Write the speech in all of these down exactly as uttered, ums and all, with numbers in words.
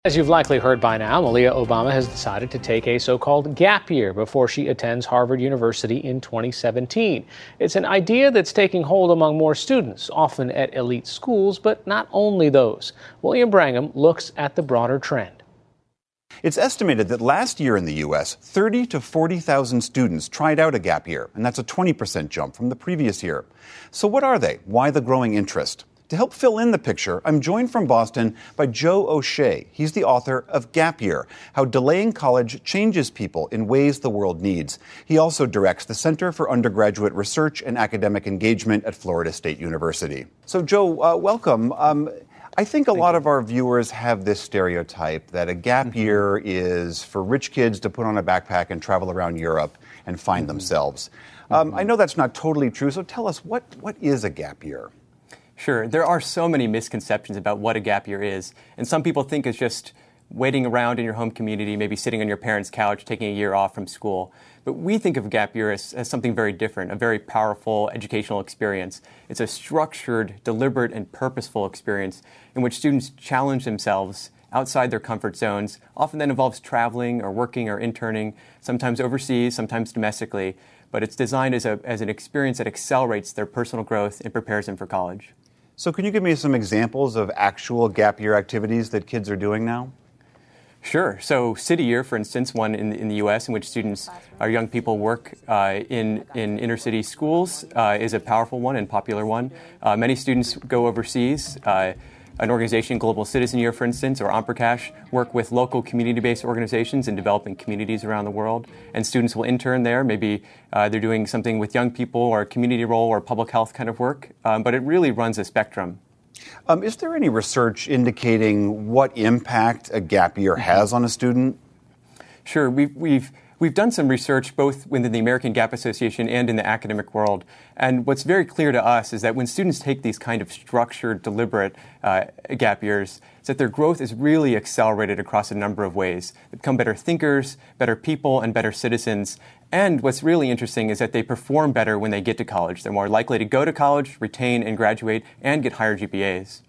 As you've likely heard by now, Malia Obama has decided to take a so-called gap year before she attends Harvard University in twenty seventeen. It's an idea that's taking hold among more students, often at elite schools, but not only those. William Brangham looks at the broader trend. It's estimated that last year in the U S, thirty to forty thousand students tried out a gap year, and that's a twenty percent jump from the previous year. So what are they? Why the growing interest? To help fill in the picture, I'm joined from Boston by Joe O'Shea. He's the author of Gap Year, How Delaying College Changes People in Ways the World Needs. He also directs the Center for Undergraduate Research and Academic Engagement at Florida State University. So, Joe, uh, welcome. Um, I think a lot of our viewers have this stereotype that a gap mm-hmm. year is for rich kids to put on a backpack and travel around Europe and find mm-hmm. themselves. Um, mm-hmm. I know that's not totally true, so tell us, what what is a gap year? Sure. There are so many misconceptions about what a gap year is. And some people think it's just waiting around in your home community, maybe sitting on your parents' couch, taking a year off from school. But we think of a gap year as, as something very different, a very powerful educational experience. It's a structured, deliberate, and purposeful experience in which students challenge themselves outside their comfort zones. Often that involves traveling or working or interning, sometimes overseas, sometimes domestically. But it's designed as, a, as an experience that accelerates their personal growth and prepares them for college. So can you give me some examples of actual gap year activities that kids are doing now? Sure. So City Year, for instance, one in, in the U S in which students, our young people work uh, in, in inner city schools uh, is a powerful one and popular one. Uh, many students go overseas. Uh, An organization, Global Citizen Year, for instance, or Ampercash, work with local community-based organizations in developing communities around the world. And students will intern there. Maybe uh, they're doing something with young people or a community role or public health kind of work. Um, but it really runs a spectrum. Um, is there any research indicating what impact a gap year has on a student? Sure. We've, we've We've done some research both within the American Gap Association and in the academic world. And what's very clear to us is that when students take these kind of structured, deliberate uh, gap years, is that their growth is really accelerated across a number of ways. They become better thinkers, better people, and better citizens. And what's really interesting is that they perform better when they get to college. They're more likely to go to college, retain and graduate, and get higher G P As.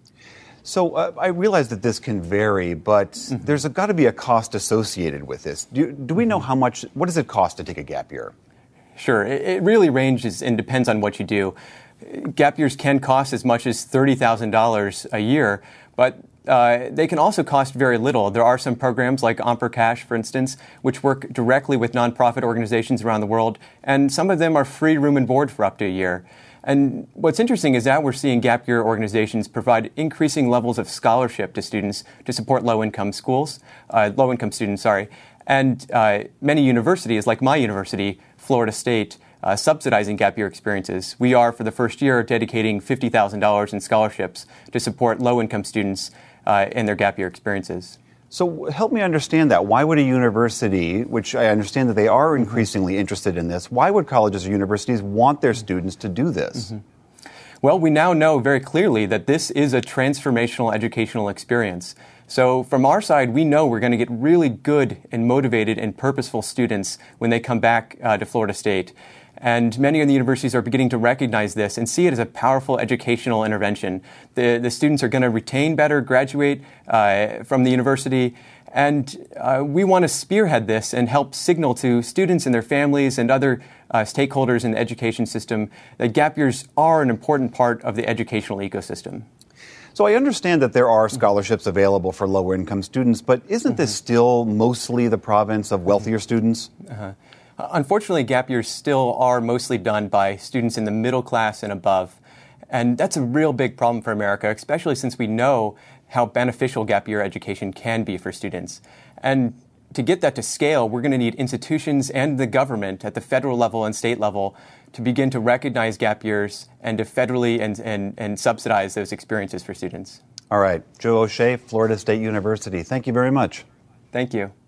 So uh, I realize that this can vary, but mm-hmm. there's got to be a cost associated with this. Do, do we know how much, what does it cost to take a gap year? Sure. It, it really ranges and depends on what you do. Gap years can cost as much as thirty thousand dollars a year, but uh, they can also cost very little. There are some programs like Ampercash, for instance, which work directly with nonprofit organizations around the world, and some of them are free room and board for up to a year. And what's interesting is that we're seeing gap year organizations provide increasing levels of scholarship to students to support low-income schools, uh, low-income students, sorry. And uh, many universities, like my university, Florida State, uh, subsidizing gap year experiences. We are, for the first year, dedicating fifty thousand dollars in scholarships to support low-income students uh, in their gap year experiences. So help me understand that. Why would a university, which I understand that they are increasingly interested in this, why would colleges or universities want their students to do this? Mm-hmm. Well, we now know very clearly that this is a transformational educational experience. So from our side, we know we're going to get really good and motivated and purposeful students when they come back uh, to Florida State. And many of the universities are beginning to recognize this and see it as a powerful educational intervention. The, the students are going to retain better, graduate uh, from the university, and uh, we want to spearhead this and help signal to students and their families and other uh, stakeholders in the education system that gap years are an important part of the educational ecosystem. So I understand that there are scholarships available for lower income students, but isn't mm-hmm. this still mostly the province of wealthier mm-hmm. students? Uh-huh. Unfortunately, gap years still are mostly done by students in the middle class and above. And that's a real big problem for America, especially since we know how beneficial gap year education can be for students. And to get that to scale, we're going to need institutions and the government at the federal level and state level to begin to recognize gap years and to federally and, and, and subsidize those experiences for students. All right. Joe O'Shea, Florida State University. Thank you very much. Thank you.